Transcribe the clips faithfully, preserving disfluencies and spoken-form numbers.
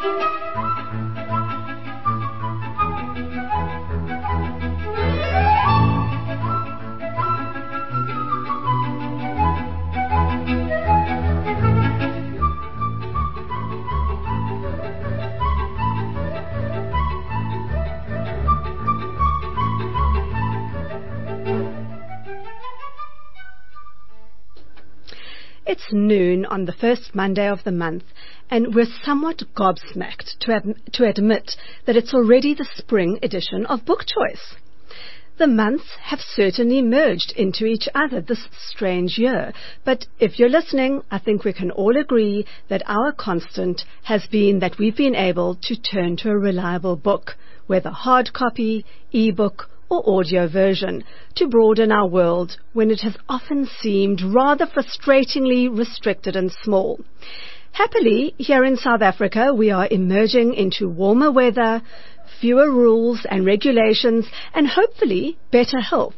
It's noon on the first Monday of the month, and we're somewhat gobsmacked to, ad- to admit that it's already the spring edition of Book Choice. The months have certainly merged into each other this strange year, but if you're listening, I think we can all agree that our constant has been that we've been able to turn to a reliable book, whether hard copy, e-book, or audio version, to broaden our world when it has often seemed rather frustratingly restricted and small. Happily, here in South Africa, we are emerging into warmer weather, fewer rules and regulations, and hopefully better health.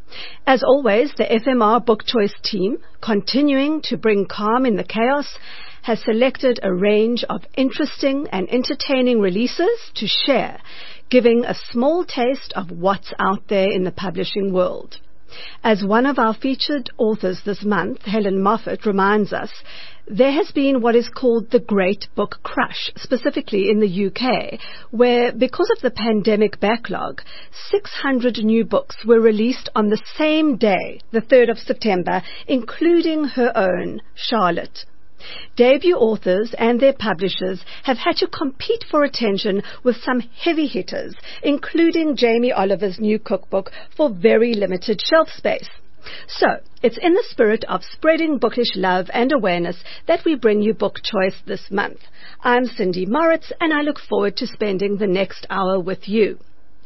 As always, the F M R Book Choice team, continuing to bring calm in the chaos, has selected a range of interesting and entertaining releases to share, giving a small taste of what's out there in the publishing world. As one of our featured authors this month, Helen Moffat, reminds us, there has been what is called the Great Book Crush, specifically in the U K, where, because of the pandemic backlog, six hundred new books were released on the same day, the third of September, including her own, Charlotte. Debut authors and their publishers have had to compete for attention with some heavy hitters, including Jamie Oliver's new cookbook for very limited shelf space. So, it's in the spirit of spreading bookish love and awareness that we bring you Book Choice this month. I'm Cindy Moritz, and I look forward to spending the next hour with you.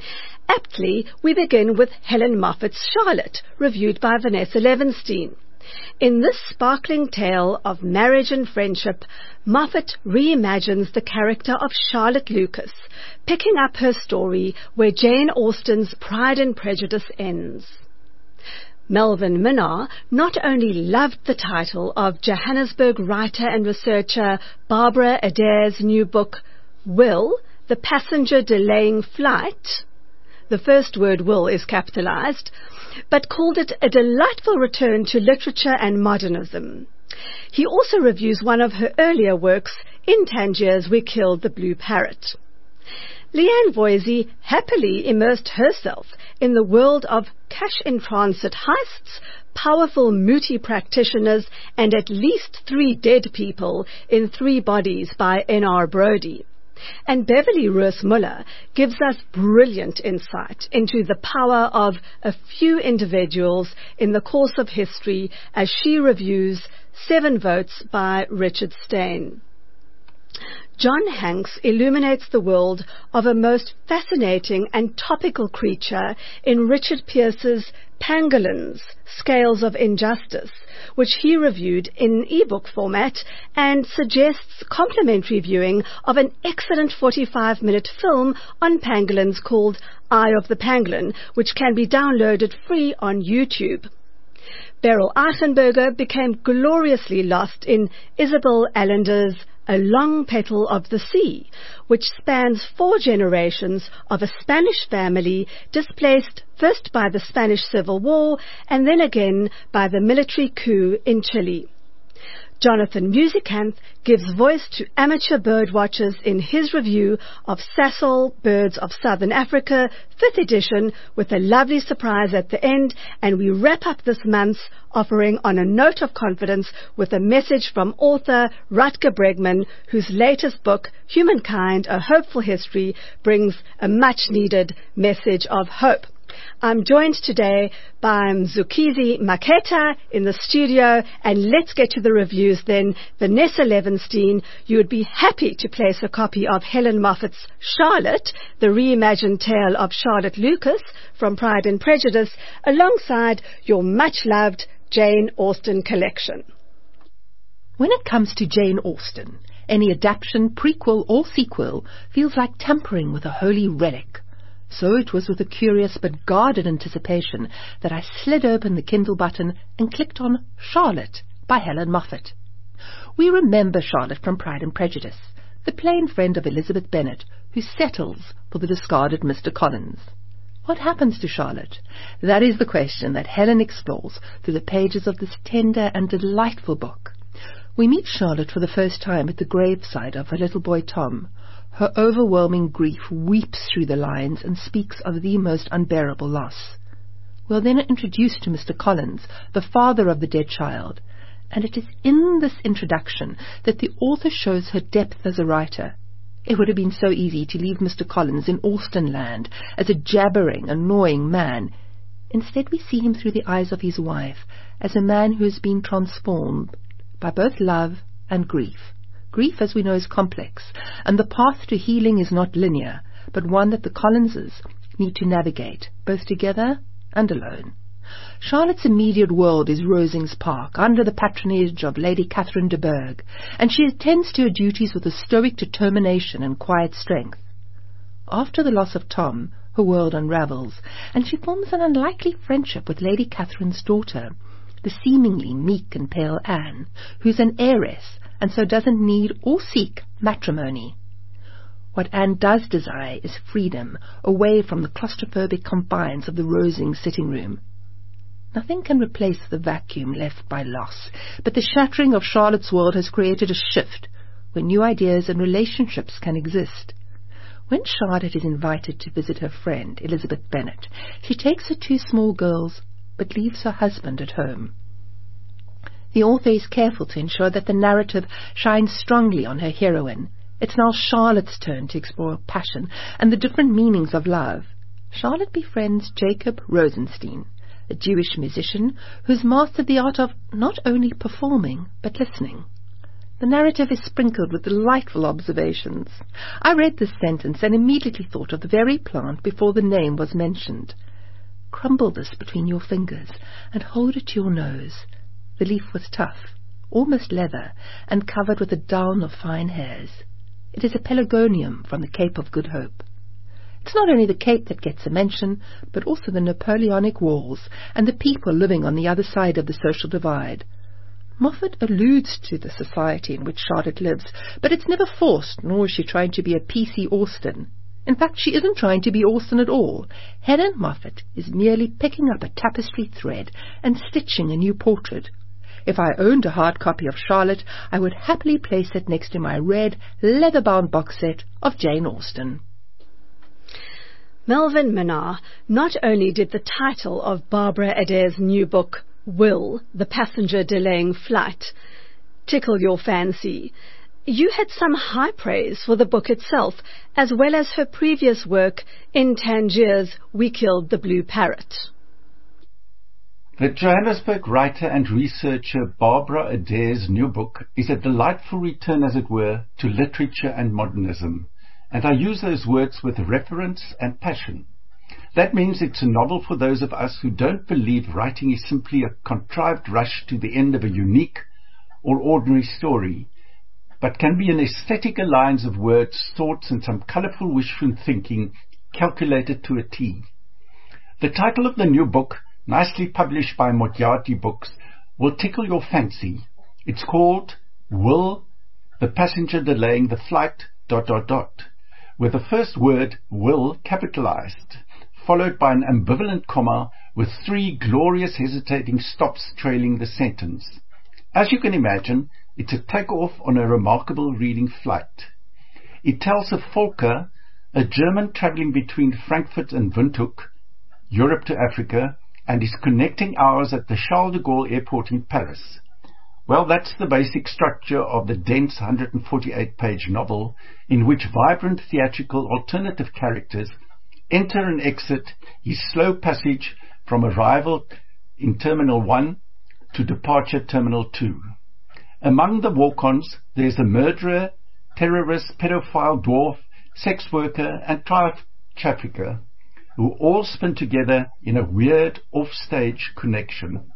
Aptly, we begin with Helen Moffat's Charlotte, reviewed by Vanessa Levenstein. In this sparkling tale of marriage and friendship, Moffat reimagines the character of Charlotte Lucas, picking up her story where Jane Austen's Pride and Prejudice ends. Melvin Minnar not only loved the title of Johannesburg writer and researcher Barbara Adair's new book, Will, the Passenger Delaying Flight, the first word will is capitalized, but called it a delightful return to literature and modernism. He also reviews one of her earlier works, In Tangiers We Killed the Blue Parrot. Leanne Voisey happily immersed herself in the world of cash-in-transit heists, powerful Muti practitioners, and at least three dead people in Three Bodies by N R Brody. And Beverly Roos-Muller gives us brilliant insight into the power of a few individuals in the course of history as she reviews Seven Votes by Richard Stein. John Hanks illuminates the world of a most fascinating and topical creature in Richard Pierce's Pangolins, Scales of Injustice, which he reviewed in ebook format and suggests complimentary viewing of an excellent forty-five minute film on pangolins called Eye of the Pangolin, which can be downloaded free on YouTube. Beryl Eichenberger became gloriously lost in Isabel Allender's A Long Petal of the Sea, which spans four generations of a Spanish family displaced first by the Spanish Civil War and then again by the military coup in Chile. Jonathan Musikanth gives voice to amateur birdwatchers in his review of Sasol Birds of Southern Africa, fifth edition, with a lovely surprise at the end, and we wrap up this month offering on a note of confidence with a message from author Rutger Bregman, whose latest book, Humankind, A Hopeful History, brings a much-needed message of hope. I'm joined today by Mzukizi Maketa in the studio, and let's get to the reviews then. Vanessa Levenstein, you would be happy to place a copy of Helen Moffat's Charlotte, the reimagined tale of Charlotte Lucas from Pride and Prejudice, alongside your much-loved Jane Austen collection. When it comes to Jane Austen, any adaptation, prequel or sequel feels like tampering with a holy relic. So it was with a curious but guarded anticipation that I slid open the Kindle button and clicked on Charlotte by Helen Moffat. We remember Charlotte from Pride and Prejudice, the plain friend of Elizabeth Bennet, who settles for the discarded Mister Collins. What happens to Charlotte? That is the question that Helen explores through the pages of this tender and delightful book. We meet Charlotte for the first time at the graveside of her little boy Tom. Her overwhelming grief weeps through the lines and speaks of the most unbearable loss. We are then introduced to Mister Collins, the father of the dead child, and it is in this introduction that the author shows her depth as a writer. It would have been so easy to leave Mister Collins in Austenland as a jabbering, annoying man. Instead we see him through the eyes of his wife, as a man who has been transformed by both love and grief. Grief, as we know, is complex, and the path to healing is not linear, but one that the Collinses need to navigate, both together and alone. Charlotte's immediate world is Rosings Park, under the patronage of Lady Catherine de Bourgh, and she attends to her duties with a stoic determination and quiet strength. After the loss of Tom, her world unravels, and she forms an unlikely friendship with Lady Catherine's daughter, the seemingly meek and pale Anne, who's an heiress, and so doesn't need or seek matrimony. What Anne does desire is freedom, away from the claustrophobic confines of the Rosings sitting room. Nothing can replace the vacuum left by loss, but the shattering of Charlotte's world has created a shift, where new ideas and relationships can exist. When Charlotte is invited to visit her friend, Elizabeth Bennet, she takes her two small girls, but leaves her husband at home. The author is careful to ensure that the narrative shines strongly on her heroine. It's now Charlotte's turn to explore passion and the different meanings of love. Charlotte befriends Jacob Rosenstein, a Jewish musician who's mastered the art of not only performing, but listening. The narrative is sprinkled with delightful observations. I read this sentence and immediately thought of the very plant before the name was mentioned. Crumble this between your fingers and hold it to your nose. The leaf was tough, almost leather, and covered with a down of fine hairs. It is a pelargonium from the Cape of Good Hope. It's not only the Cape that gets a mention, but also the Napoleonic Wars and the people living on the other side of the social divide. Moffat alludes to the society in which Charlotte lives, but it's never forced, nor is she trying to be a P C Austen. In fact, she isn't trying to be Austen at all. Helen Moffat is merely picking up a tapestry thread and stitching a new portrait. If I owned a hard copy of Charlotte, I would happily place it next to my red, leather-bound box set of Jane Austen. Melvin Minnar not only did the title of Barbara Adair's new book, Will, the Passenger Delaying Flight, tickle your fancy, you had some high praise for the book itself, as well as her previous work in Tangier's We Killed the Blue Parrot. The Johannesburg writer and researcher Barbara Adair's new book is a delightful return, as it were, to literature and modernism, and I use those words with reverence and passion. That means it's a novel for those of us who don't believe writing is simply a contrived rush to the end of a unique or ordinary story, but can be an aesthetic alliance of words, thoughts, and some colourful wishful thinking calculated to a T. The title of the new book, nicely published by Modjati Books, will tickle your fancy. It's called Will, the Passenger Delaying the Flight, dot dot dot, with the first word, will, capitalized, followed by an ambivalent comma with three glorious hesitating stops trailing the sentence. As you can imagine, it's a take-off on a remarkable reading flight. It tells of Volker, a German travelling between Frankfurt and Windhoek, Europe to Africa, and his connecting hours at the Charles de Gaulle airport in Paris. Well, that's the basic structure of the dense one hundred forty-eight page novel, in which vibrant theatrical alternative characters enter and exit his slow passage from arrival in Terminal one to departure Terminal two. Among the walk-ons, there's a murderer, terrorist, pedophile, dwarf, sex worker, and trial trafficker, who all spin together in a weird off-stage connection.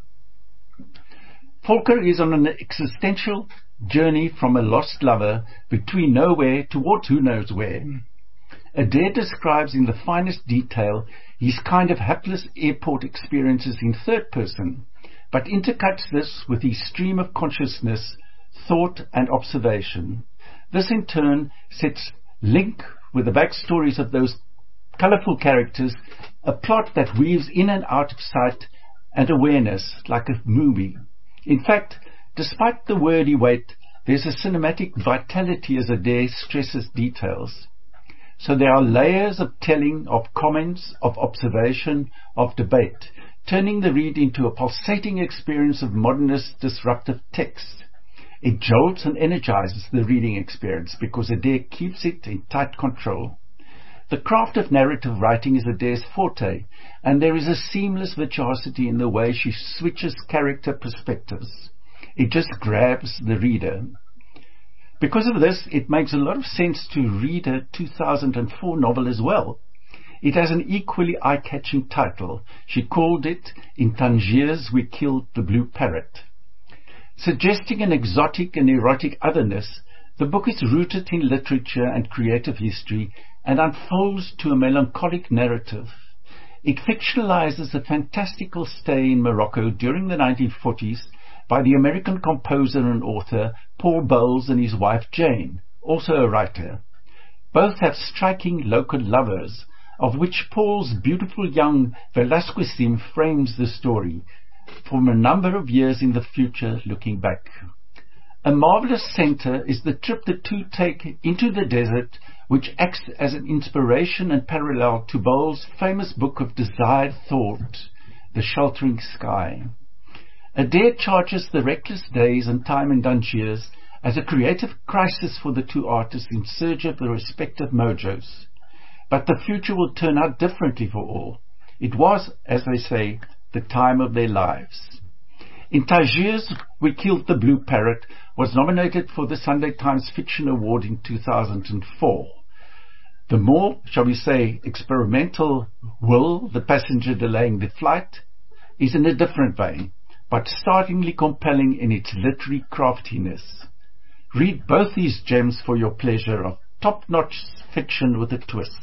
Volker is on an existential journey from a lost lover between nowhere towards who knows where. Adair describes in the finest detail his kind of hapless airport experiences in third person, but intercuts this with his stream of consciousness, thought and observation. This in turn sets link with the backstories of those colourful characters, a plot that weaves in and out of sight and awareness like a movie. In fact, despite the wordy weight, there's a cinematic vitality as Adair stresses details. So there are layers of telling, of comments, of observation, of debate, turning the read into a pulsating experience of modernist disruptive text. It jolts and energizes the reading experience because Adair keeps it in tight control. The craft of narrative writing is Adair's forte, and there is a seamless virtuosity in the way she switches character perspectives. It just grabs the reader. Because of this, it makes a lot of sense to read her two thousand four novel as well. It has an equally eye-catching title. She called it In Tangiers We Killed the Blue Parrot. Suggesting an exotic and erotic otherness, the book is rooted in literature and creative history and unfolds to a melancholic narrative. It fictionalizes a fantastical stay in Morocco during the nineteen forties by the American composer and author Paul Bowles and his wife Jane, also a writer. Both have striking local lovers, of which Paul's beautiful young Velasquez frames the story, from a number of years in the future looking back. A marvelous center is the trip the two take into the desert, which acts as an inspiration and parallel to Bowles' famous book of desired thought, The Sheltering Sky. Adair charges the reckless days and time in Tangiers as a creative crisis for the two artists in search of their respective mojos. But the future will turn out differently for all. It was, as they say, the time of their lives. In Tangiers We Killed the Blue Parrot was nominated for the Sunday Times Fiction Award in two thousand four. The more, shall we say, experimental Will, the passenger delaying the flight, is in a different vein, but startlingly compelling in its literary craftiness. Read both these gems for your pleasure of top-notch fiction with a twist.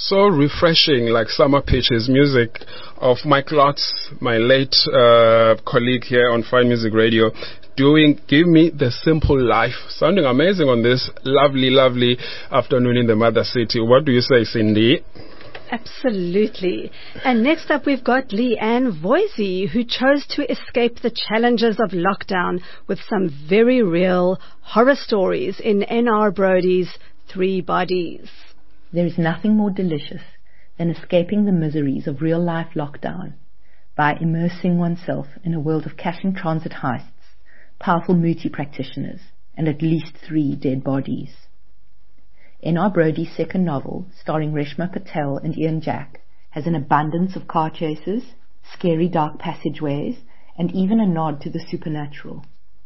so refreshing, like Summer Pitches, music of Mike Lotz, my late uh, colleague here on Fine Music Radio, doing Give Me the Simple Life. Sounding amazing on this lovely, lovely afternoon in the Mother City. What do you say, Cindy? Absolutely. And next up we've got Leanne Voisey, who chose to escape the challenges of lockdown with some very real horror stories in N R Brody's Three Bodies. There is nothing more delicious than escaping the miseries of real-life lockdown by immersing oneself in a world of cash-in-transit heists, powerful Muti practitioners, and at least three dead bodies. N R Brody's second novel, starring Reshma Patel and Ian Jack, has an abundance of car chases, scary dark passageways, and even a nod to the supernatural.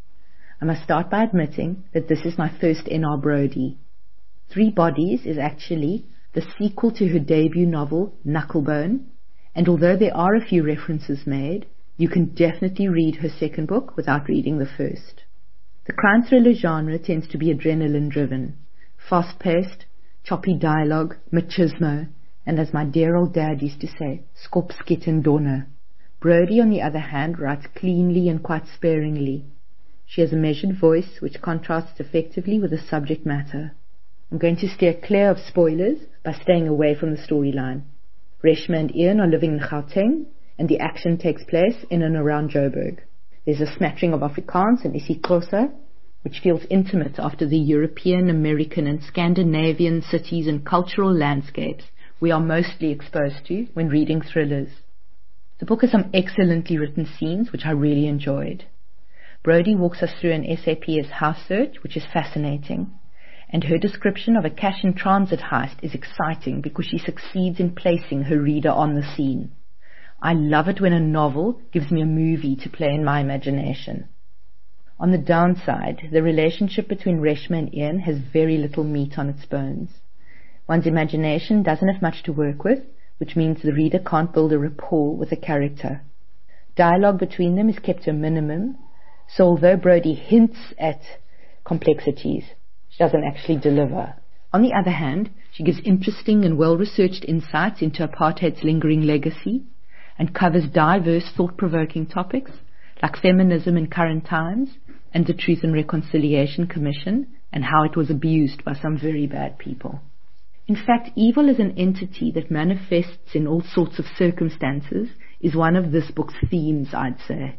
I must start by admitting that this is my first N R Brody. Three Bodies is actually the sequel to her debut novel, Knucklebone, and although there are a few references made, you can definitely read her second book without reading the first. The crime thriller genre tends to be adrenaline-driven, fast-paced, choppy dialogue, machismo, and as my dear old dad used to say, skop, skit and donner. Brody, on the other hand, writes cleanly and quite sparingly. She has a measured voice which contrasts effectively with the subject matter. I'm going to steer clear of spoilers by staying away from the storyline. Reshma and Ian are living in Gauteng, and the action takes place in and around Joburg. There's a smattering of Afrikaans and isiXhosa, which feels intimate after the European, American and Scandinavian cities and cultural landscapes we are mostly exposed to when reading thrillers. The book has some excellently written scenes which I really enjoyed. Brody walks us through an S A P S house search, which is fascinating, and her description of a cash-in-transit heist is exciting because she succeeds in placing her reader on the scene. I love it when a novel gives me a movie to play in my imagination. On the downside, the relationship between Reshma and Ian has very little meat on its bones. One's imagination doesn't have much to work with, which means the reader can't build a rapport with a character. Dialogue between them is kept to a minimum, so although Brody hints at complexities, she doesn't actually deliver. On the other hand, she gives interesting and well-researched insights into apartheid's lingering legacy and covers diverse thought-provoking topics like feminism in current times and the Truth and Reconciliation Commission and how it was abused by some very bad people. In fact, evil as an entity that manifests in all sorts of circumstances is one of this book's themes, I'd say.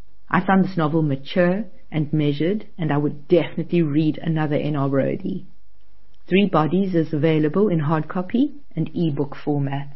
I found this novel mature and measured, and I would definitely read another N R Brody. Three Bodies is available in hard copy and e-book formats.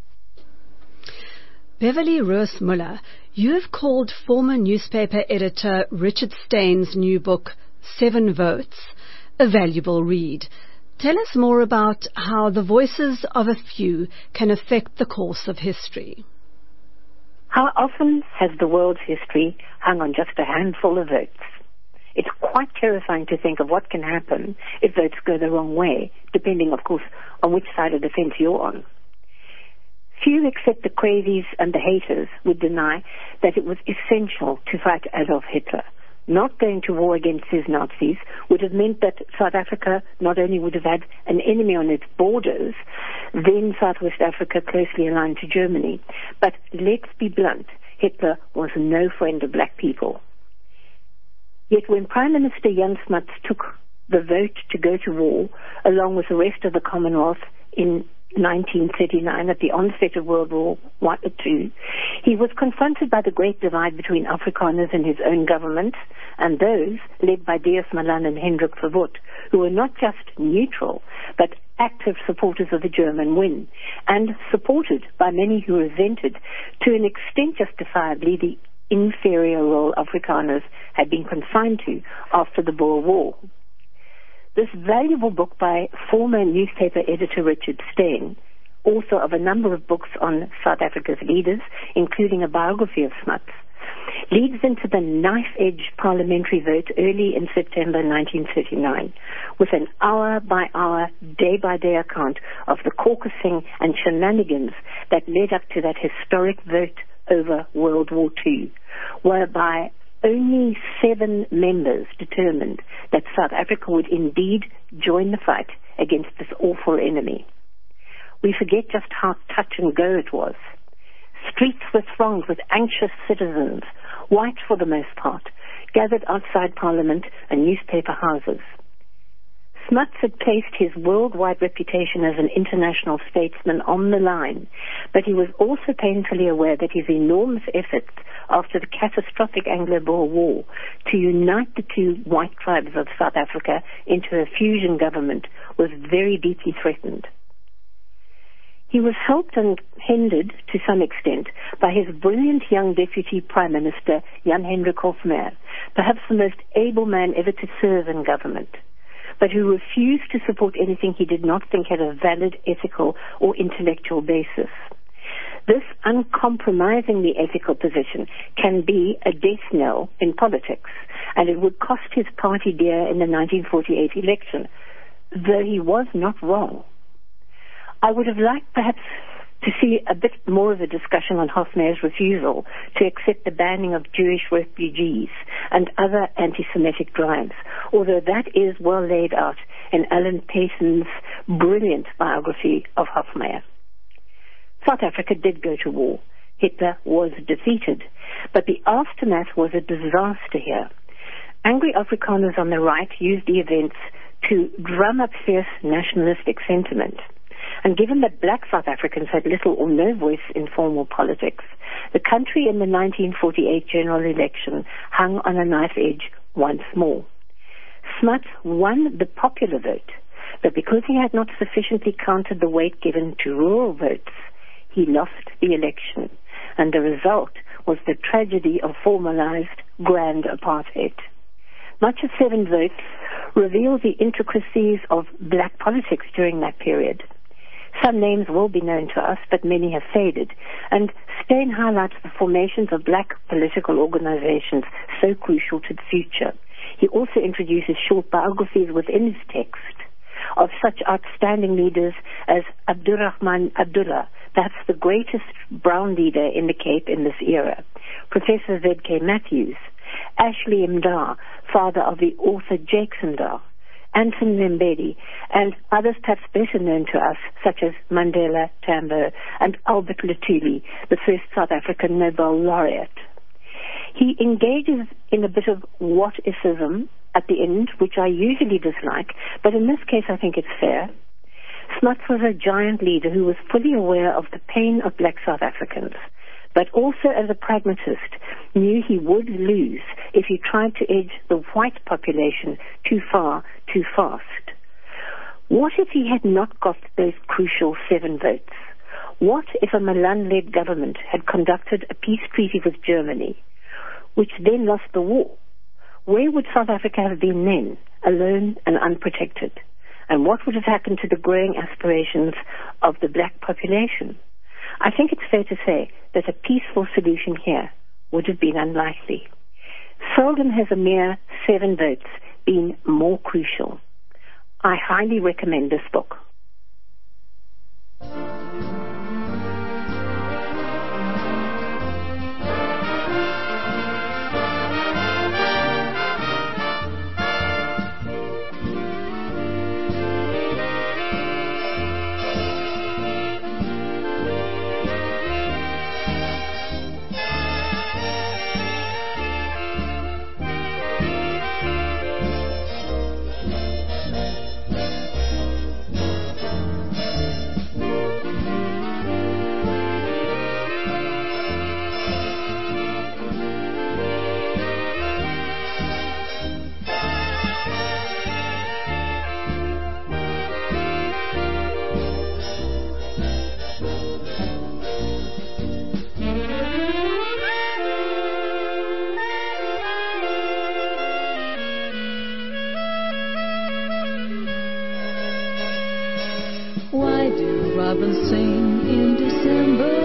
Beverly Roos Muller, you have called former newspaper editor Richard Stein's new book, Seven Votes, a valuable read. Tell us more about how the voices of a few can affect the course of history. How often has the world's history hung on just a handful of votes? It's quite terrifying to think of what can happen if votes go the wrong way, depending, of course, on which side of the fence you're on. Few except the crazies and the haters would deny that it was essential to fight Adolf Hitler. Not going to war against his Nazis would have meant that South Africa not only would have had an enemy on its borders, then Southwest Africa closely aligned to Germany. But let's be blunt, Hitler was no friend of black people. Yet when Prime Minister Jan Smuts took the vote to go to war, along with the rest of the Commonwealth in nineteen thirty-nine, at the onset of World War Two, he was confronted by the great divide between Afrikaners and his own government and those led by D S Malan and Hendrik Verwoerd, who were not just neutral, but active supporters of the German win, and supported by many who resented, to an extent justifiably, the inferior role Afrikaners had been consigned to after the Boer War. This valuable book by former newspaper editor Richard Stein, author of a number of books on South Africa's leaders, including a biography of Smuts, leads into the knife-edge parliamentary vote early in September nineteen thirty-nine, with an hour-by-hour, day-by-day account of the caucusing and shenanigans that led up to that historic vote over World War Two, whereby only seven members determined that South Africa would indeed join the fight against this awful enemy. we forget just how touch and go it was. Streets were thronged with anxious citizens, white for the most part, gathered outside Parliament and newspaper houses. Smuts had placed his worldwide reputation as an international statesman on the line, but he was also painfully aware that his enormous efforts after the catastrophic Anglo-Boer War to unite the two white tribes of South Africa into a fusion government was very deeply threatened. He was helped and hindered to some extent by his brilliant young Deputy Prime Minister, Jan Hendrik Hofmeyr, perhaps the most able man ever to serve in government, but who refused to support anything he did not think had a valid ethical or intellectual basis. This uncompromisingly ethical position can be a death knell in politics, and it would cost his party dear in the nineteen forty-eight election, though he was not wrong. I would have liked perhaps to see a bit more of a discussion on Hofmeyr's refusal to accept the banning of Jewish refugees and other anti-Semitic drives, although that is well laid out in Alan Payson's brilliant biography of Hofmeyr. South Africa did go to war. Hitler was defeated, but the aftermath was a disaster here. Angry Afrikaners on the right used the events to drum up fierce nationalistic sentiment. And given that black South Africans had little or no voice in formal politics, the country in the nineteen forty-eight general election hung on a knife edge once more. Smuts won the popular vote, but because he had not sufficiently counted the weight given to rural votes, he lost the election, and the result was the tragedy of formalized grand apartheid. Much of Seven Votes reveals the intricacies of black politics during that period. Some names will be known to us, but many have faded, and Steyn highlights the formations of black political organizations so crucial to the future. He also introduces short biographies within his text of such outstanding leaders as Abdurrahman Abdullah, perhaps the greatest brown leader in the Cape in this era, Professor Z K Matthews, Ashley Mda, father of the author Jakes Mda, Anton Mbeki, and others perhaps better known to us, such as Mandela, Tambo, and Albert Luthuli, the first South African Nobel laureate. He engages in a bit of what-ifism at the end, which I usually dislike, but in this case I think it's fair. Smuts was a giant leader who was fully aware of the pain of black South Africans, but also as a pragmatist knew he would lose if he tried to edge the white population too far, too fast. What if he had not got those crucial seven votes? What if a Milan-led government had conducted a peace treaty with Germany, which then lost the war? Where would South Africa have been then, alone and unprotected? And what would have happened to the growing aspirations of the black population? I think it's fair to say that a peaceful solution here would have been unlikely. Seldom has a mere seven votes been more crucial. I highly recommend this book. Why do robins sing in December,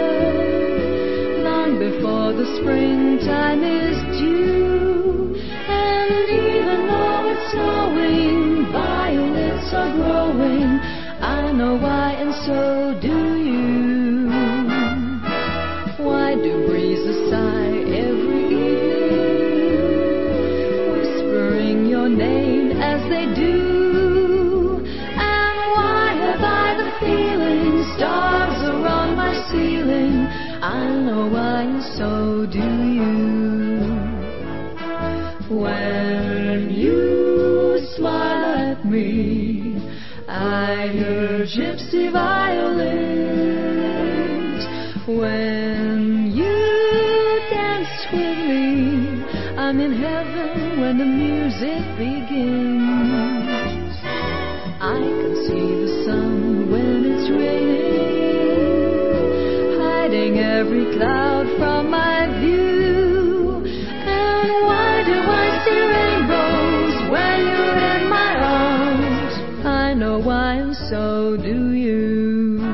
long before the springtime is due? And even though it's snowing, violets are growing. I know why, and so do you. Why do breezes sigh every evening, whispering your name as they do? Feeling so do you. When you smile at me, I hear gypsy violins. When you dance with me, I'm in heaven when the music begins. I can see the sun when it's raining, hiding every cloud from my view. And why do I see rainbows when you're in my arms? I know why, and so do you.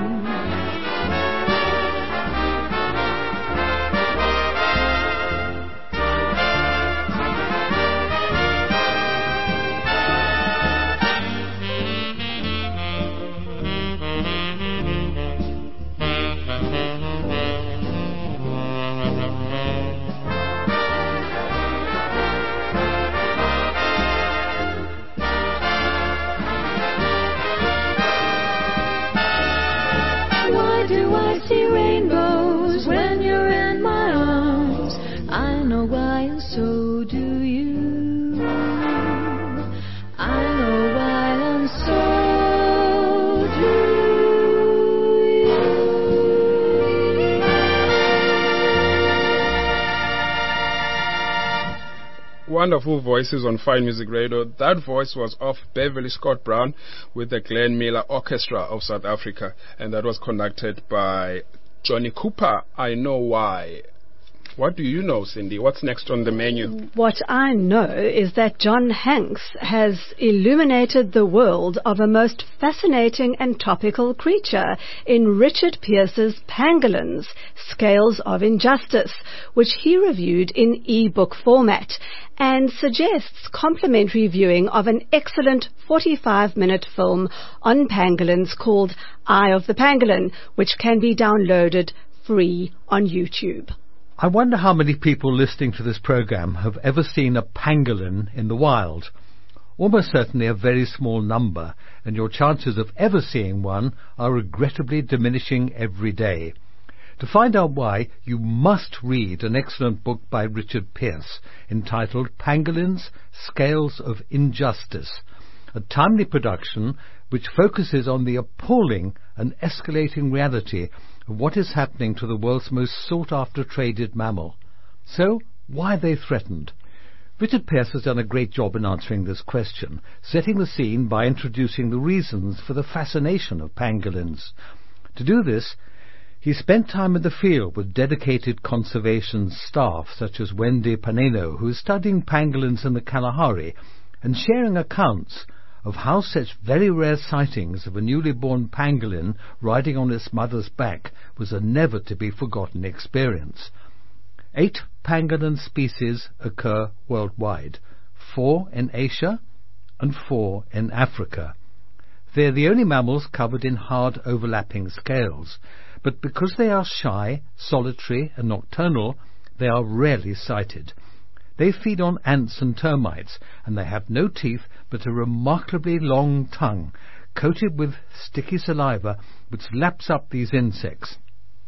Wonderful voices on Fine Music Radio. That voice was of Beverly Scott Brown with the Glenn Miller Orchestra of South Africa, and that was conducted by Johnny Cooper. I Know Why. What do you know, Cindy? What's next on the menu? What I know is that John Hanks has illuminated the world of a most fascinating and topical creature in Richard Pearce's Pangolins, Scales of Injustice, which he reviewed in e-book format, and suggests complimentary viewing of an excellent forty-five minute film on pangolins called Eye of the Pangolin, which can be downloaded free on YouTube. I wonder how many people listening to this program have ever seen a pangolin in the wild. Almost certainly a very small number, and your chances of ever seeing one are regrettably diminishing every day. To find out why, you must read an excellent book by Richard Pearce entitled Pangolins, Scales of Injustice, a timely production which focuses on the appalling and escalating reality of what is happening to the world's most sought-after traded mammal. So, why are they threatened? Richard Pearce has done a great job in answering this question, setting the scene by introducing the reasons for the fascination of pangolins. To do this, he spent time in the field with dedicated conservation staff such as Wendy Paneno, who is studying pangolins in the Kalahari and sharing accounts of how such very rare sightings of a newly born pangolin riding on its mother's back was a never-to-be-forgotten experience. Eight pangolin species occur worldwide, four in Asia and four in Africa. They are the only mammals covered in hard overlapping scales, but because they are shy, solitary and nocturnal, they are rarely sighted. They feed on ants and termites, and they have no teeth but a remarkably long tongue, coated with sticky saliva, which laps up these insects.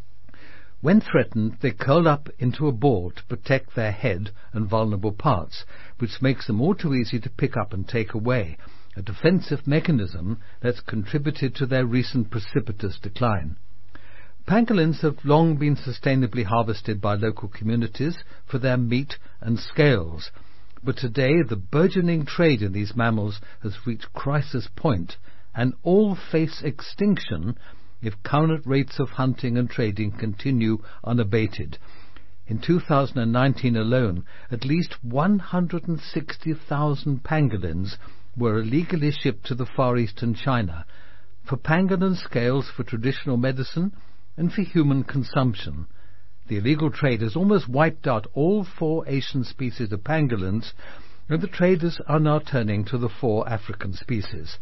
When threatened, they curl up into a ball to protect their head and vulnerable parts, which makes them all too easy to pick up and take away, a defensive mechanism that's contributed to their recent precipitous decline. Pangolins have long been sustainably harvested by local communities for their meat and scales, but today the burgeoning trade in these mammals has reached crisis point, and all face extinction if current rates of hunting and trading continue unabated. In two thousand nineteen alone, at least one hundred sixty thousand pangolins were illegally shipped to the Far Eastern China, for pangolin scales for traditional medicine and for human consumption. The illegal trade has almost wiped out all four Asian species of pangolins, and the traders are now turning to the four African species.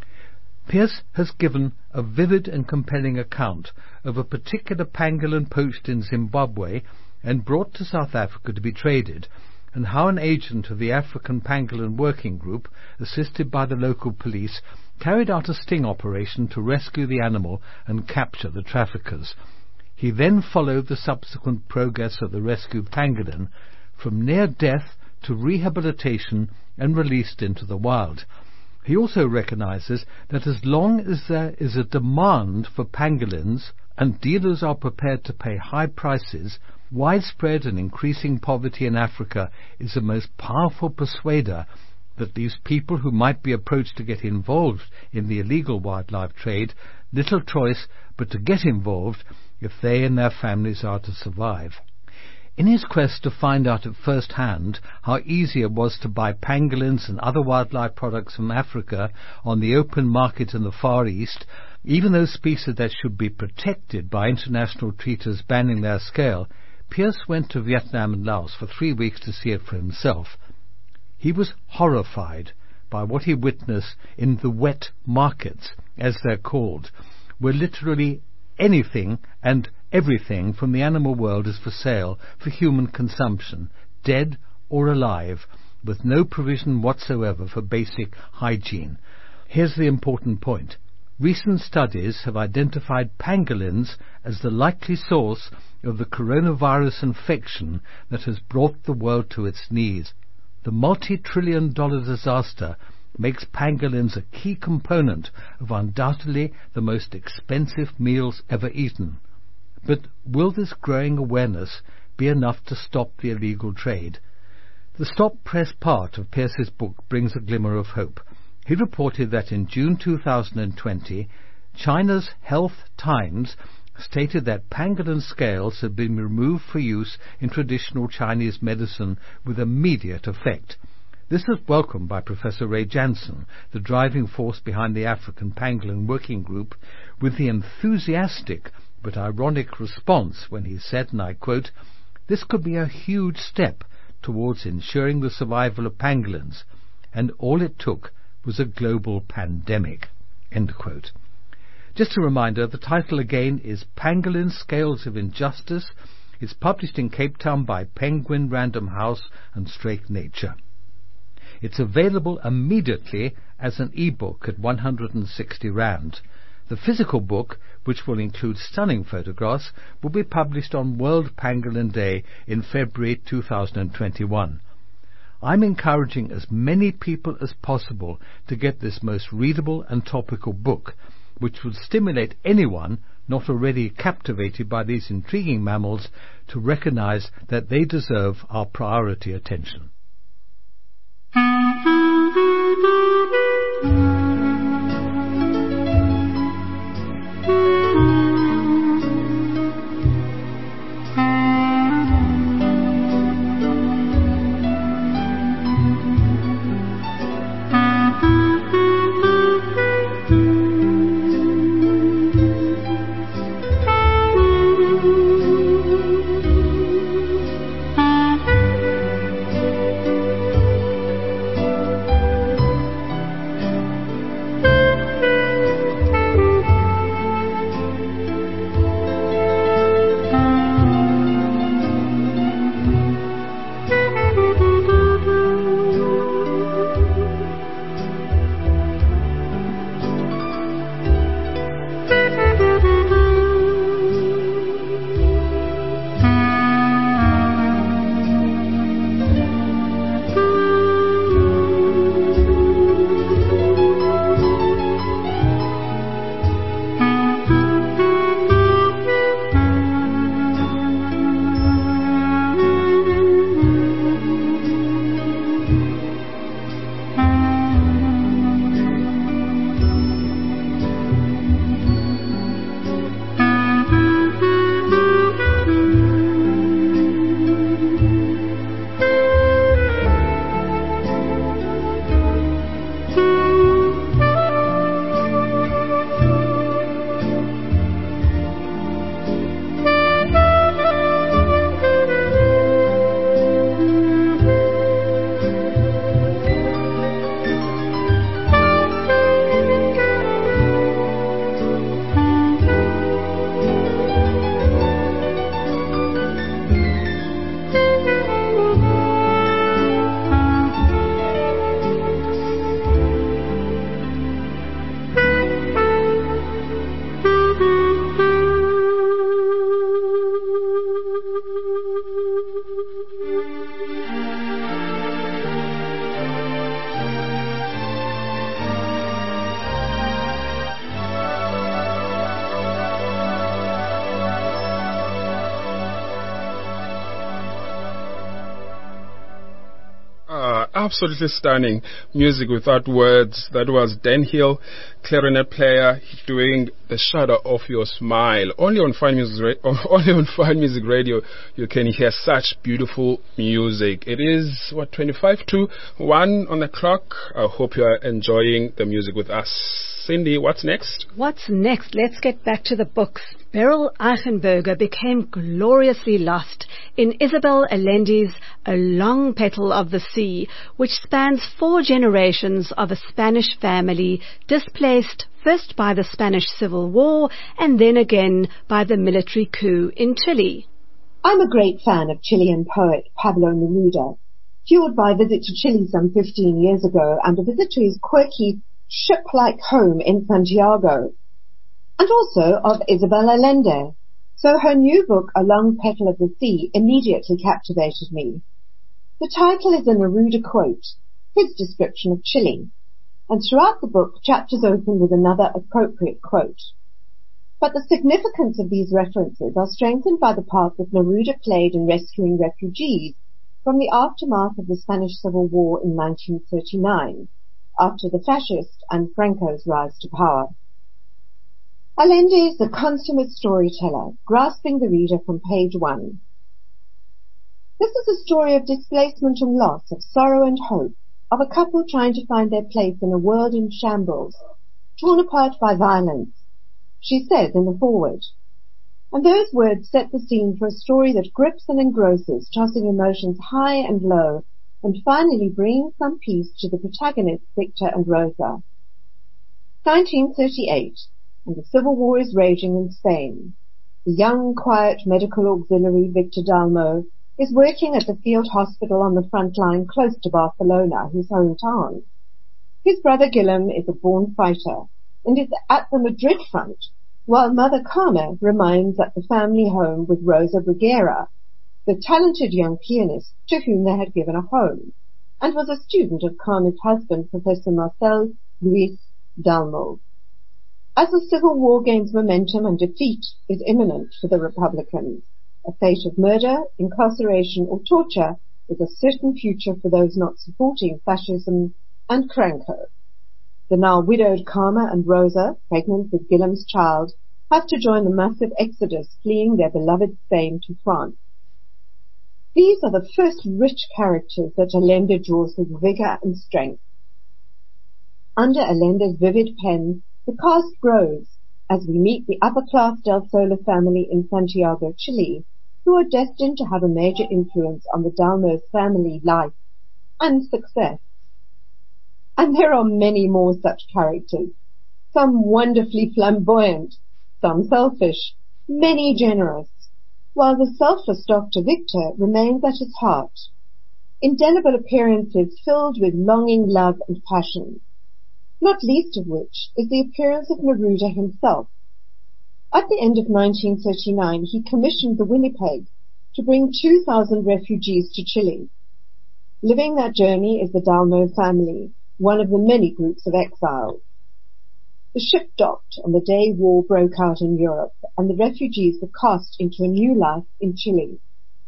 Pearce has given a vivid and compelling account of a particular pangolin poached in Zimbabwe and brought to South Africa to be traded, and how an agent of the African Pangolin Working Group, assisted by the local police, carried out a sting operation to rescue the animal and capture the traffickers. He then followed the subsequent progress of the rescued pangolin from near death to rehabilitation and released into the wild. He also recognizes that as long as there is a demand for pangolins and dealers are prepared to pay high prices, widespread and increasing poverty in Africa is the most powerful persuader that these people who might be approached to get involved in the illegal wildlife trade little choice but to get involved if they and their families are to survive. In his quest to find out at first hand how easy it was to buy pangolins and other wildlife products from Africa on the open market in the Far East, even those species that should be protected by international treaties banning their scale, Pierce went to Vietnam and Laos for three weeks to see it for himself. He was horrified by what he witnessed in the wet markets, as they're called, where literally anything and everything from the animal world is for sale for human consumption, dead or alive, with no provision whatsoever for basic hygiene. Here's the important point. Recent studies have identified pangolins as the likely source of the coronavirus infection that has brought the world to its knees. The multi-trillion dollar disaster makes pangolins a key component of undoubtedly the most expensive meals ever eaten. But will this growing awareness be enough to stop the illegal trade? The Stop Press part of Pierce's book brings a glimmer of hope. He reported that in June two thousand twenty, China's Health Times stated that pangolin scales had been removed for use in traditional Chinese medicine with immediate effect. This was welcomed by Professor Ray Jansen, the driving force behind the African Pangolin Working Group, with the enthusiastic but ironic response when he said, and I quote, "This could be a huge step towards ensuring the survival of pangolins, and all it took was a global pandemic." End quote. Just a reminder, the title again is Pangolin Scales of Injustice. It's published in Cape Town by Penguin Random House and Straight Nature. It's available immediately as an e-book at one hundred sixty rand. The physical book, which will include stunning photographs, will be published on World Pangolin Day in February two thousand twenty-one. I'm encouraging as many people as possible to get this most readable and topical book, which will stimulate anyone not already captivated by these intriguing mammals to recognize that they deserve our priority attention. absolutely stunning music without words. That was Dan Hill, clarinet player, doing The Shadow of Your Smile. Only on Fine Music, Ra- only on Fine Music Radio you can hear such beautiful music. It is, what, twenty-five to one on the clock. I hope you are enjoying the music with us. Cindy, what's next? What's next? Let's get back to the books. Beryl Eichenberger became gloriously lost in Isabel Allende's A Long Petal of the Sea, which spans four generations of a Spanish family displaced first by the Spanish Civil War and then again by the military coup in Chile. I'm a great fan of Chilean poet Pablo Neruda, fueled by a visit to Chile some fifteen years ago and a visit to his quirky ship-like home in Santiago, and also of Isabel Allende. So her new book, A Long Petal of the Sea, immediately captivated me. The title is a Neruda quote, his description of Chile, and throughout the book, chapters open with another appropriate quote. But the significance of these references are strengthened by the part that Neruda played in rescuing refugees from the aftermath of the Spanish Civil War in nineteen thirty-nine, after the fascists and Franco's rise to power. Allende is the consummate storyteller, grasping the reader from page one. This is a story of displacement and loss, of sorrow and hope, of a couple trying to find their place in a world in shambles, torn apart by violence, she says in the foreword. And those words set the scene for a story that grips and engrosses, tossing emotions high and low, and finally bringing some peace to the protagonists Victor and Rosa. nineteen thirty-eight, and the Civil War is raging in Spain. The young, quiet medical auxiliary Victor Dalmo is working at the field hospital on the front line close to Barcelona, his hometown. His brother Guillem is a born fighter and is at the Madrid front, while Mother Carmen remains at the family home with Rosa Bruguera, the talented young pianist to whom they had given a home, and was a student of Carmen's husband, Professor Marcel Luis Dalmo. As the Civil War gains momentum and defeat is imminent for the Republicans, a fate of murder, incarceration, or torture is a certain future for those not supporting fascism and Franco. The now widowed Karma and Rosa, pregnant with Guillem's child, have to join the massive exodus fleeing their beloved Spain to France. These are the first rich characters that Allende draws with vigor and strength. Under Allende's vivid pen, the cast grows as we meet the upper-class Del Sola family in Santiago, Chile, who are destined to have a major influence on the Dalmo's family life and success. And there are many more such characters, some wonderfully flamboyant, some selfish, many generous, while the selfless Doctor Victor remains at his heart. Indelible appearances filled with longing, love, and passion, not least of which is the appearance of Neruda himself. At the end of nineteen thirty-nine, he commissioned the Winnipeg to bring two thousand refugees to Chile. Living that journey is the Dalmo family, one of the many groups of exiles. The ship docked on the day war broke out in Europe, and the refugees were cast into a new life in Chile.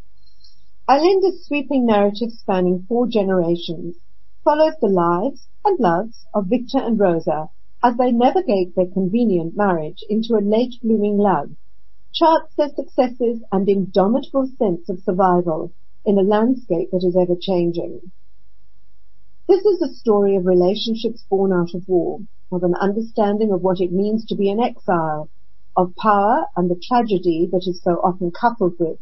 Allende's sweeping narrative spanning four generations follows the lives and loves of Victor and Rosa as they navigate their convenient marriage into a late-blooming love, charts their successes and indomitable sense of survival in a landscape that is ever-changing. This is a story of relationships born out of war, of an understanding of what it means to be an exile, of power and the tragedy that is so often coupled with,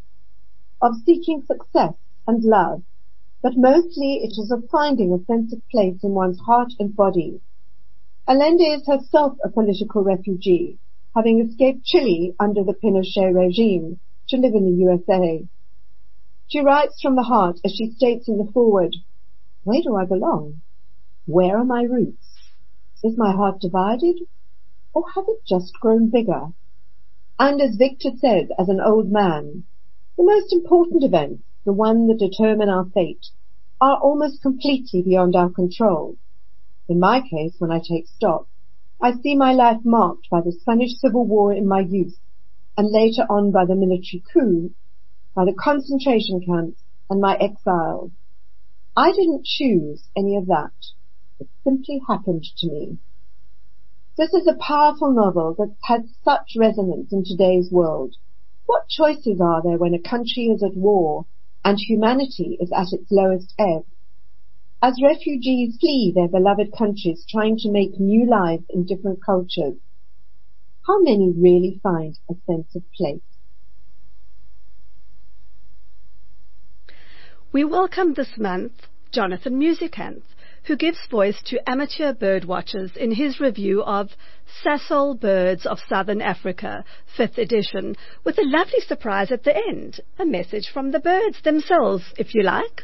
of seeking success and love, but mostly it is of finding a sense of place in one's heart and body. Allende is herself a political refugee, having escaped Chile under the Pinochet regime to live in the U S A. She writes from the heart as she states in the foreword, "Where do I belong? Where are my roots? Is my heart divided, or has it just grown bigger?" And as Victor says as an old man, the most important events, the ones that determine our fate, are almost completely beyond our control. In my case, when I take stock, I see my life marked by the Spanish Civil War in my youth, and later on by the military coup, by the concentration camps, and my exile. I didn't choose any of that. It simply happened to me. This is a powerful novel that has such resonance in today's world. What choices are there when a country is at war and humanity is at its lowest ebb? As refugees flee their beloved countries trying to make new lives in different cultures, how many really find a sense of place? We welcome this month Jonathan Musikanth, who gives voice to amateur bird watchers in his review of Sasol Birds of Southern Africa, fifth edition, with a lovely surprise at the end, a message from the birds themselves, if you like.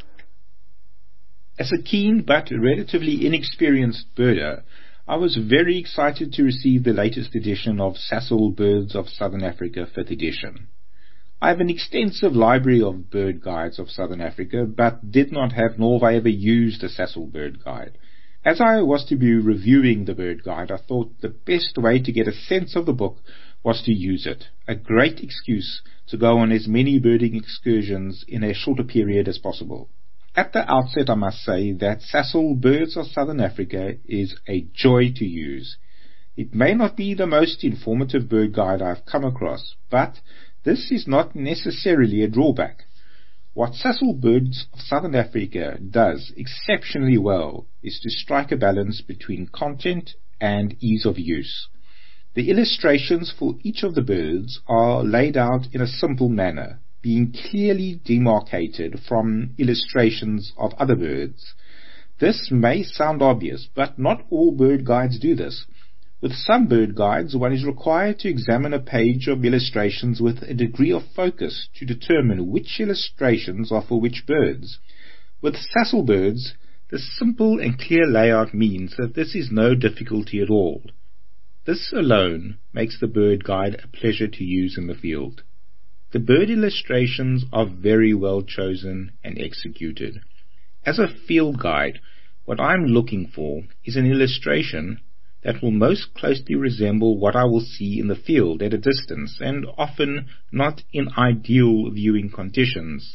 As a keen but relatively inexperienced birder, I was very excited to receive the latest edition of Sasol Birds of Southern Africa, fifth edition. I have an extensive library of bird guides of Southern Africa, but did not have nor have I ever used a Sasol bird guide. As I was to be reviewing the bird guide, I thought the best way to get a sense of the book was to use it, a great excuse to go on as many birding excursions in a shorter period as possible. At the outset, I must say that Sasol Birds of Southern Africa is a joy to use. It may not be the most informative bird guide I've come across, but this is not necessarily a drawback. What Sasol Birds of Southern Africa does exceptionally well is to strike a balance between content and ease of use. The illustrations for each of the birds are laid out in a simple manner, being clearly demarcated from illustrations of other birds. This may sound obvious, but not all bird guides do this. With some bird guides, one is required to examine a page of illustrations with a degree of focus to determine which illustrations are for which birds. With Sasol Birds, the simple and clear layout means that this is no difficulty at all. This alone makes the bird guide a pleasure to use in the field. The bird illustrations are very well chosen and executed. As a field guide, what I'm looking for is an illustration that will most closely resemble what I will see in the field at a distance, and often not in ideal viewing conditions.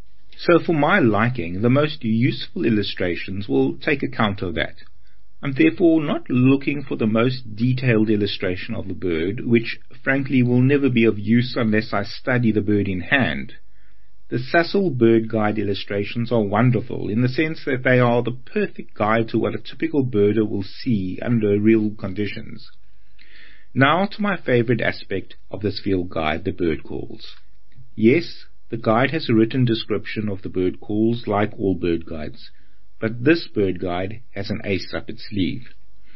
So for my liking, the most useful illustrations will take account of that. I'm therefore not looking for the most detailed illustration of the bird, which frankly will never be of use unless I study the bird in hand. The Sasol bird guide illustrations are wonderful in the sense that they are the perfect guide to what a typical birder will see under real conditions. Now to my favorite aspect of this field guide, the bird calls. Yes, the guide has a written description of the bird calls like all bird guides, but this bird guide has an ace up its sleeve.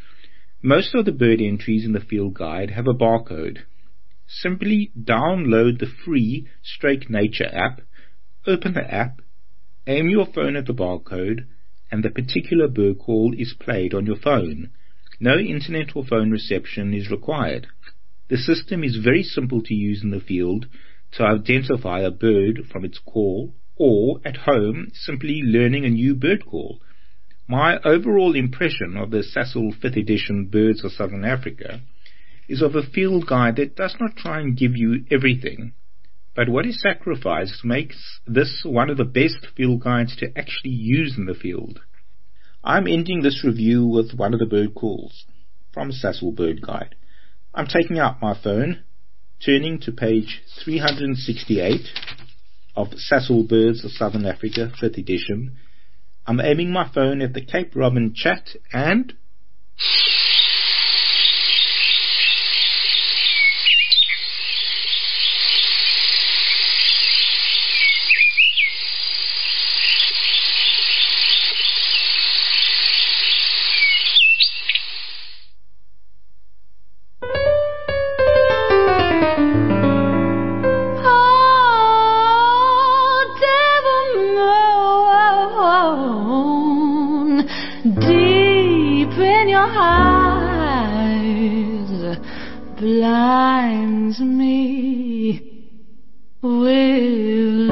Most of the bird entries in the field guide have a barcode. Simply download the free Strake Nature app, open the app, aim your phone at the barcode, and the particular bird call is played on your phone. No internet or phone reception is required. The system is very simple to use in the field to identify a bird from its call, or at home simply learning a new bird call. My overall impression of the Sasol fifth edition Birds of Southern Africa is of a field guide that does not try and give you everything, but what is sacrificed makes this one of the best field guides to actually use in the field. I'm ending this review with one of the bird calls from Sasol Bird Guide. I'm taking out my phone, turning to page three hundred sixty-eight of Sasol Birds of Southern Africa, fifth edition. I'm aiming my phone at the Cape Robin chat and... deep in your eyes blinds me with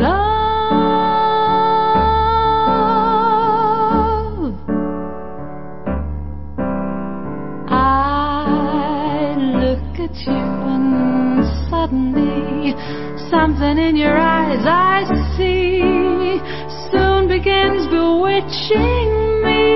love. I look at you and suddenly something in your eyes I see. soon begins bewitching me.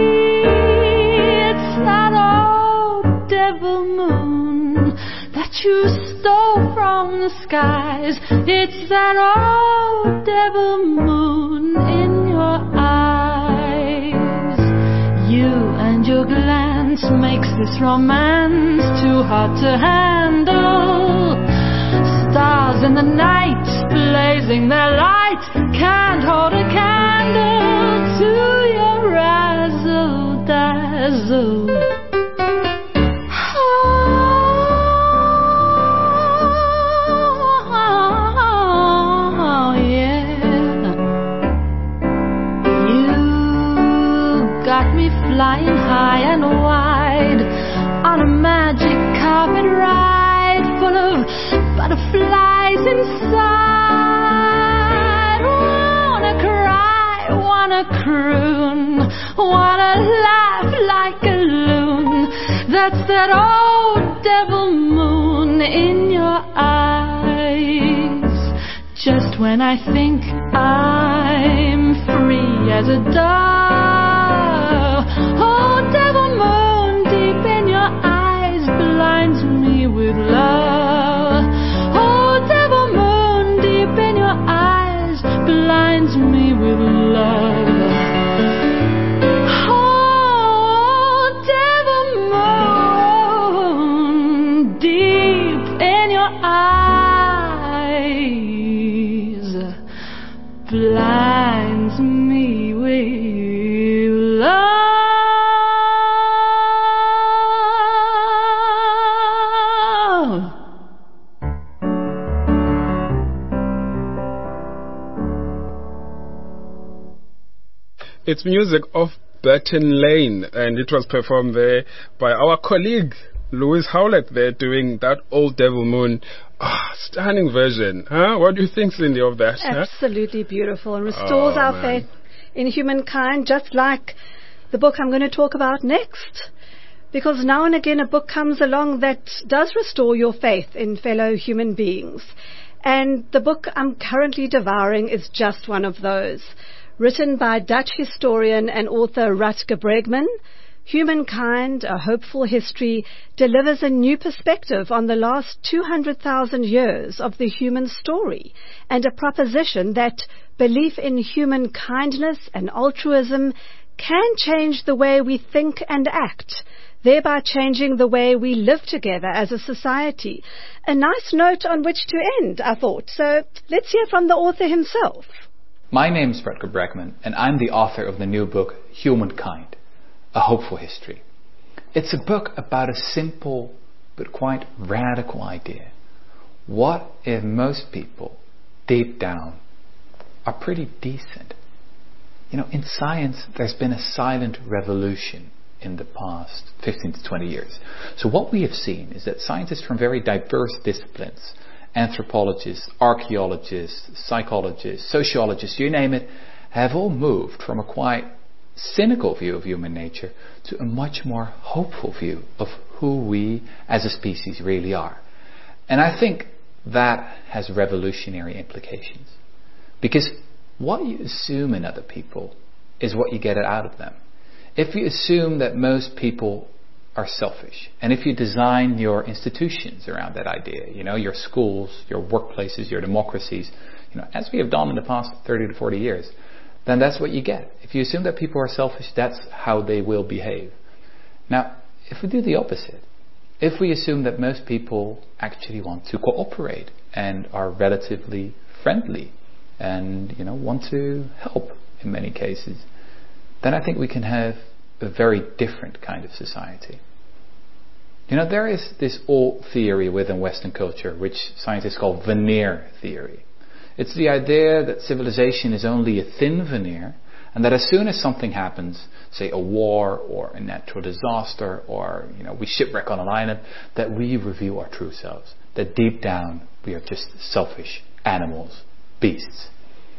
It's that old devil moon that you stole from the skies. It's that old devil moon in your eyes. You and your glance makes this romance too hard to handle. Stars in the night blazing their light can't hold a candle to your razzle dazzle. Oh, yeah. You got me flying high and wide on a magic carpet ride full of butterflies inside. Wanna cry, wanna croon, wanna laugh like a loon. That's that old devil moon in your eyes. Just when I think I'm free as a dove, old devil moon deep in your eyes blinds me with love. Oh, devil moon deep in your eyes blinds me with love. Oh, devil moon deep in your eyes blinds me with love. It's music of Burton Lane, and it was performed there by our colleague Louise Howlett. They're doing that Old Devil Moon. Ah, stunning version. Huh? What do you think, Cindy, of that? Absolutely huh? beautiful, and restores oh, our man. faith in humankind, just like the book I'm going to talk about next. Because now and again a book comes along that does restore your faith in fellow human beings. And the book I'm currently devouring is just one of those. Written by Dutch historian and author Rutger Bregman, Humankind, A Hopeful History delivers a new perspective on the last two hundred thousand years of the human story, and a proposition that belief in human kindness and altruism can change the way we think and act, thereby changing the way we live together as a society. A nice note on which to end, I thought. So let's hear from the author himself. My name is Rutger Bregman, and I'm the author of the new book, Humankind, A Hopeful History. It's a book about a simple but quite radical idea. What if most people, deep down, are pretty decent? You know, in science, there's been a silent revolution in the past fifteen to twenty years. So what we have seen is that scientists from very diverse disciplines, anthropologists, archaeologists, psychologists, sociologists, you name it, have all moved from a quite cynical view of human nature to a much more hopeful view of who we as a species really are. And I think that has revolutionary implications. Because what you assume in other people is what you get out of them. If you assume that most people are selfish, and if you design your institutions around that idea, you know, your schools, your workplaces, your democracies, you know, as we have done in the past thirty to forty years, then that's what you get. If you assume that people are selfish, that's how they will behave. Now, if we do the opposite, if we assume that most people actually want to cooperate and are relatively friendly and, you know, want to help in many cases, then I think we can have a very different kind of society. You know, there is this old theory within Western culture which scientists call veneer theory. It's the idea that civilization is only a thin veneer, and that as soon as something happens, say a war or a natural disaster, or, you know, we shipwreck on an island, that we reveal our true selves. That deep down we are just selfish animals, beasts.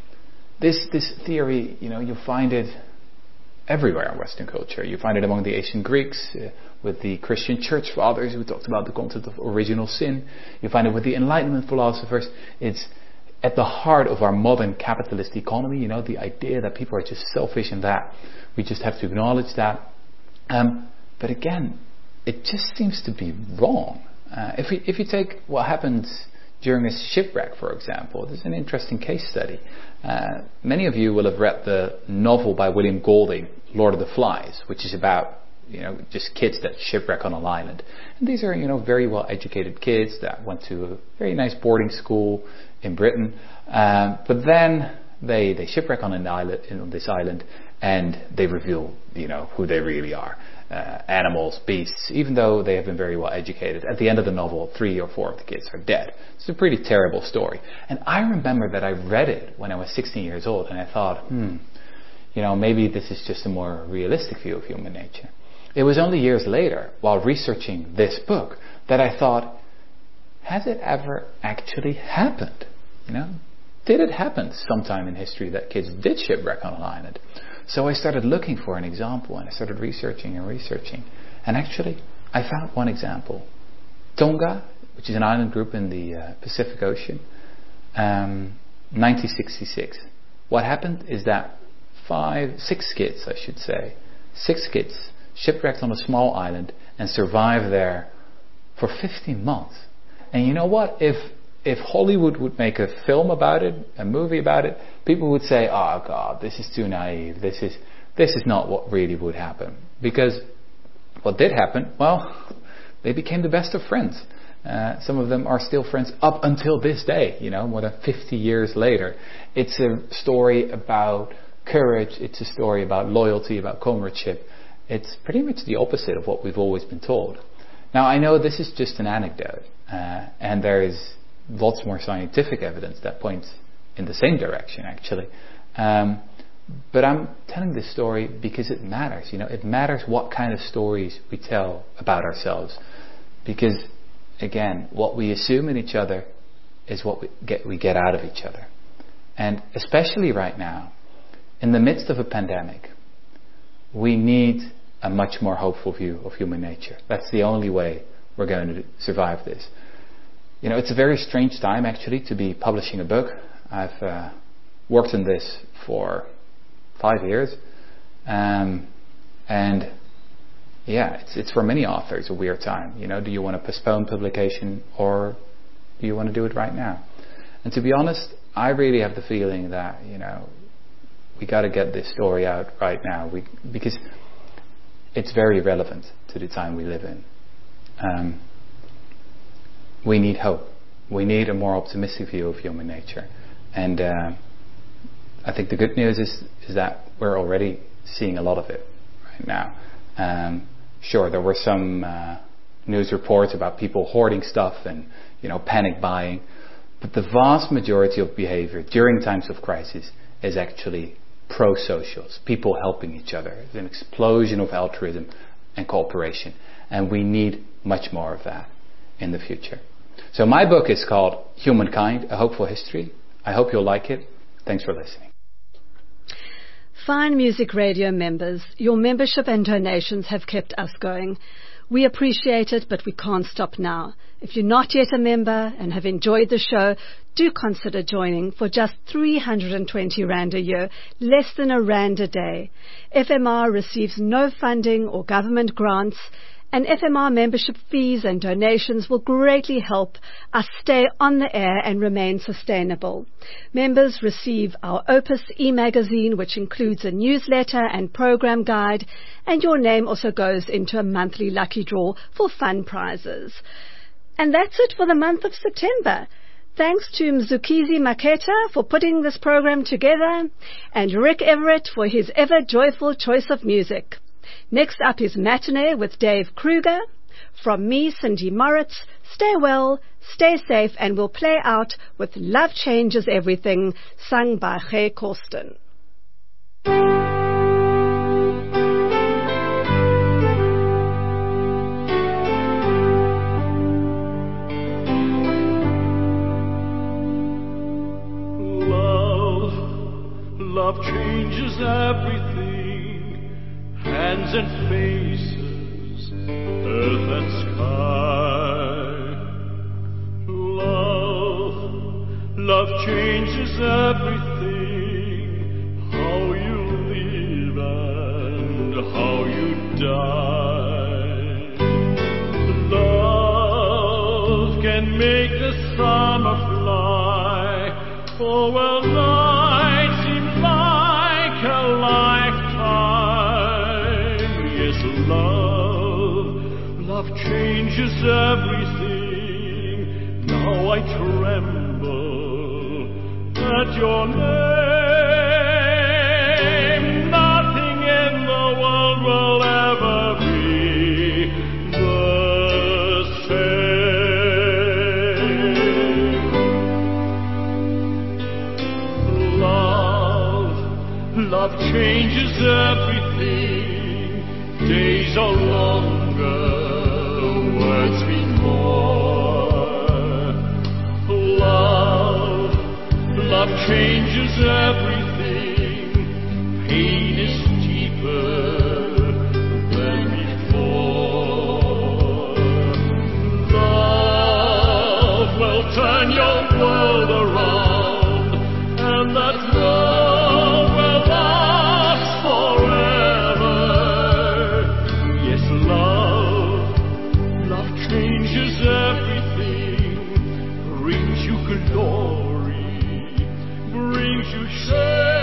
This this theory, you know, you find it everywhere in Western culture. You find it among the ancient Greeks, uh, with the Christian church fathers who talked about the concept of original sin. You find it with the Enlightenment philosophers. It's at the heart of our modern capitalist economy, you know, the idea that people are just selfish and that we just have to acknowledge that. Um, but again, it just seems to be wrong. Uh, if, we, if you take what happens during a shipwreck, for example, there's an interesting case study. Uh, many of you will have read the novel by William Golding, Lord of the Flies, which is about, you know, just kids that shipwreck on an island. And these are, you know, very well educated kids that went to a very nice boarding school in Britain. Um, but then they, they shipwreck on an island, on this island, and they reveal, you know, who they really are. Uh, animals, beasts, even though they have been very well educated. At the end of the novel, three or four of the kids are dead. It's a pretty terrible story. And I remember that I read it when I was sixteen years old, and I thought, hmm, you know, maybe this is just a more realistic view of human nature. It was only years later, while researching this book, that I thought, has it ever actually happened? You know, did it happen sometime in history that kids did shipwreck on an island? So I started looking for an example, and I started researching and researching. And actually, I found one example. Tonga, which is an island group in the uh, Pacific Ocean, um, nineteen sixty-six. What happened is that five, six kids, I should say, six kids shipwrecked on a small island and survived there for fifteen months. And you know what? If If Hollywood would make a film about it, a movie about it, people would say, oh God, this is too naive. This is this is not what really would happen. Because what did happen, well, they became the best of friends. Uh, some of them are still friends up until this day, you know, more than fifty years later. It's a story about courage. It's a story about loyalty, about comradeship. It's pretty much the opposite of what we've always been told. Now, I know this is just an anecdote, uh, and there is lots more scientific evidence that points in the same direction, actually. Um, but I'm telling this story because it matters. You know, it matters what kind of stories we tell about ourselves. Because, again, what we assume in each other is what we get, we get out of each other. And especially right now, in the midst of a pandemic, we need a much more hopeful view of human nature. That's the only way we're going to survive this. You know, it's a very strange time, actually, to be publishing a book. I've uh, worked on this for five years. Um, and, yeah, it's, it's for many authors a weird time. You know, do you want to postpone publication, or do you want to do it right now? And to be honest, I really have the feeling that, you know, we got to get this story out right now. We, because it's very relevant to the time we live in. Um, We need hope. We need a more optimistic view of human nature. And uh, I think the good news is, is that we're already seeing a lot of it right now. Um, sure, there were some uh, news reports about people hoarding stuff and, you know, panic buying. But the vast majority of behavior during times of crisis is actually pro-socials, people helping each other. There's an explosion of altruism and cooperation. And we need much more of that in the future. So my book is called Humankind, A Hopeful History. I hope you'll like it. Thanks for listening. Fine Music Radio members, your membership and donations have kept us going. We appreciate it, but we can't stop now. If you're not yet a member and have enjoyed the show, do consider joining for just three hundred twenty rand a year, less than a rand a day. F M R receives no funding or government grants, and F M R membership fees and donations will greatly help us stay on the air and remain sustainable. Members receive our Opus e-magazine, which includes a newsletter and program guide, and your name also goes into a monthly lucky draw for fun prizes. And that's it for the month of September. Thanks to Mzukizi Maketa for putting this program together, and Rick Everett for his ever-joyful choice of music. Next up is Matinee with Dave Kruger. From me, Cindy Moritz, stay well, stay safe, and we'll play out with Love Changes Everything, sung by Gey Corsten. Love, love changes everything. Hands and faces, earth and sky. Love, Love changes everything, how you live and how you die. Love can make the summer fly, for well night seems like a lifetime. Yes, love, love changes everything. Now I tremble at your name. Nothing in the world will ever be the same. Love, love changes everything. Days are longer, words mean more. Love, love changes everything. Pain is deeper than before. Love will turn your world around, and that love will last forever. Yes, love, love changes everything, brings you glory, brings you shame.